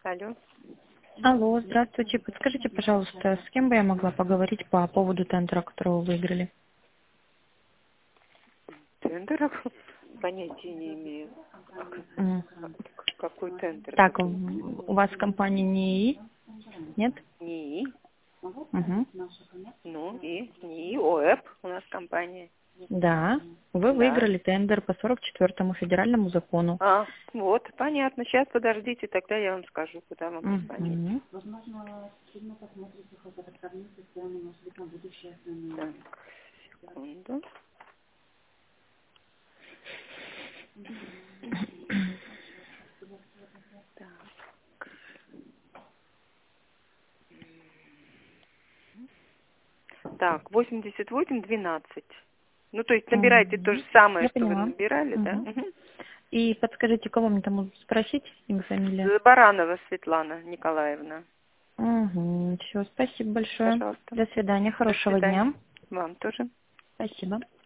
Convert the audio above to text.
Алло. Алло, здравствуйте. Подскажите, пожалуйста, с кем бы я могла поговорить по поводу тендера, которого вы выиграли? Тендеров? Понятия не имею. М. Какой тендер? Так, у вас компания НИИ? Нет? НИИ. Угу. Ну и НИИ, ОЭП у нас компания. Да, вы Да. выиграли тендер по 44-му федеральному закону. А, вот, понятно. Сейчас подождите, тогда я вам скажу, куда вам позвонить. Угу. Так, секунду. Так, 8812. Ну, то есть набирайте то же самое, Я что вы поняла. набирали, да? Угу. Угу. И подскажите, кого мне там спросить, имя, фамилия? Баранова Светлана Николаевна. Угу. Все, спасибо большое. Пожалуйста. До свидания, До хорошего свидания. дня. Вам тоже. Спасибо.